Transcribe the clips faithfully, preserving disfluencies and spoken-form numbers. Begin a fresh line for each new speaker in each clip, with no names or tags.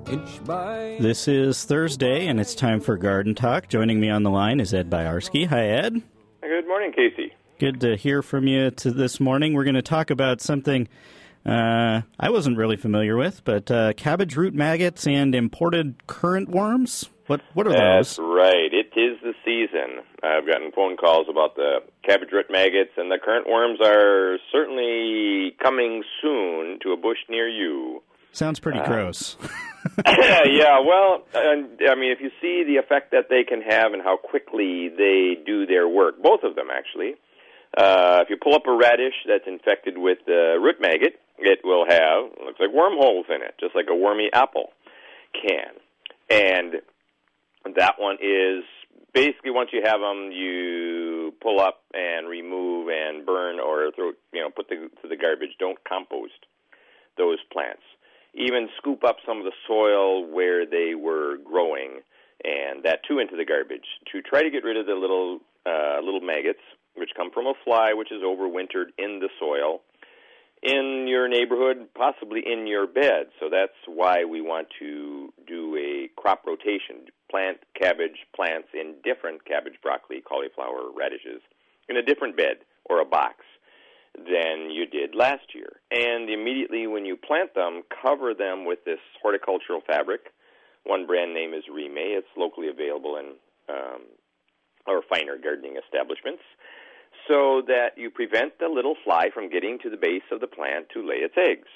inch by...
This is Thursday, and it's time for Garden Talk. Joining me on the line is Ed Byarski. Hi, Ed.
Good morning, Casey.
Good to hear from you to this morning. We're going to talk about something uh, I wasn't really familiar with, but uh, cabbage root maggots and imported currant worms. What what are
That's
those?
That's right. It is the season. I've gotten phone calls about the cabbage root maggots, and the currant worms are certainly coming soon to a bush near you.
Sounds pretty
uh,
gross.
Yeah, well, uh, I mean, if you see the effect that they can have and how quickly they do their work, both of them actually, uh, if you pull up a radish that's infected with the root maggot, it will have, looks like wormholes in it, just like a wormy apple can. And that one is basically, once you have them, you pull up and remove and burn or throw, you know, put the, to the garbage. Don't compost those plants. Even scoop up some of the soil where they were growing, and that too into the garbage to try to get rid of the little uh, little maggots, which come from a fly which is overwintered in the soil in your neighborhood, possibly in your bed. So that's why we want to do a crop rotation, plant cabbage plants in different cabbage, broccoli, cauliflower, radishes in a different bed or a box than you did last year. And immediately when you plant them, cover them with this horticultural fabric. One brand name is Rime. It's locally available in um, our finer gardening establishments, so that you prevent the little fly from getting to the base of the plant to lay its eggs.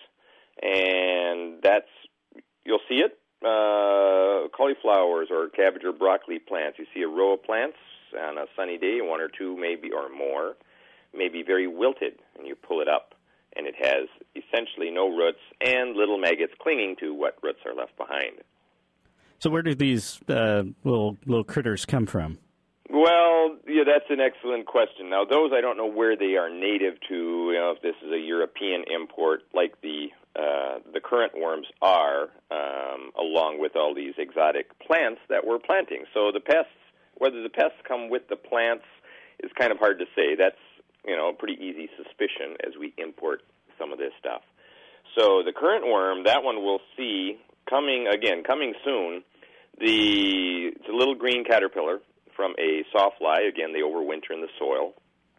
And that's, you'll see it, uh, cauliflowers or cabbage or broccoli plants. You see a row of plants on a sunny day, one or two maybe or more, may be very wilted, and you pull it up, and it has essentially no roots and little maggots clinging to what roots are left behind.
So where do these uh, little little critters come from?
Well, yeah, that's an excellent question. Now, those I don't know where they are native to. You know, if this is a European import, like the uh, the currant worms are, um, along with all these exotic plants that we're planting. So the pests, whether the pests come with the plants, is kind of hard to say. That's, you know, a pretty easy suspicion as we import some of this stuff. So the currant worm, that one we'll see coming, again, coming soon. The it's a little green caterpillar from a sawfly. Again, they overwinter in the soil.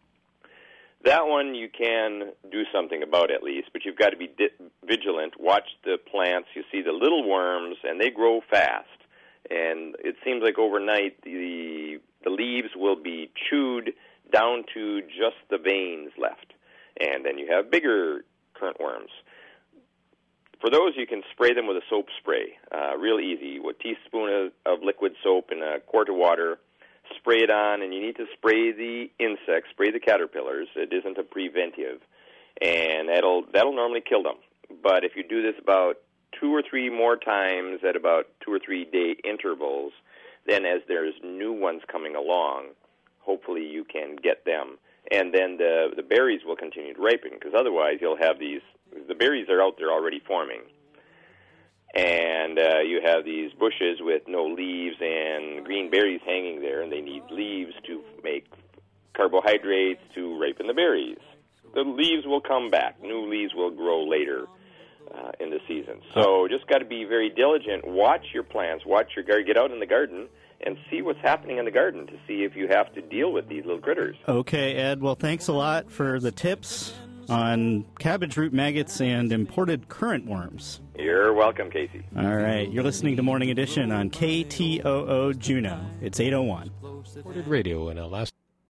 That one you can do something about at least, but you've got to be di- vigilant. Watch the plants. You see the little worms, and they grow fast. And it seems like overnight the the leaves will be chewed down to just the veins left. And then you have bigger currant worms. For those, you can spray them with a soap spray. Uh, real easy. A teaspoon of, of liquid soap in a quart of water. Spray it on, and you need to spray the insects, spray the caterpillars. It isn't a preventive. And that'll, that'll normally kill them. But if you do this about two or three more times at about two or three day intervals, then as there's new ones coming along, hopefully you can get them, and then the the berries will continue to ripen, because otherwise you'll have these, the berries are out there already forming, and uh, you have these bushes with no leaves and green berries hanging there, and they need leaves to make carbohydrates to ripen the berries. The leaves will come back. New leaves will grow later uh, in the season. So just got to be very diligent. Watch your plants. Watch your garden. Get out in the garden and see what's happening in the garden to see if you have to deal with these little critters.
Okay, Ed. Well, thanks a lot for the tips on cabbage root maggots and imported currant worms.
You're welcome, Casey.
All right. You're listening to Morning Edition on K T O O Juneau. It's eight oh one.
Radio in Alaska.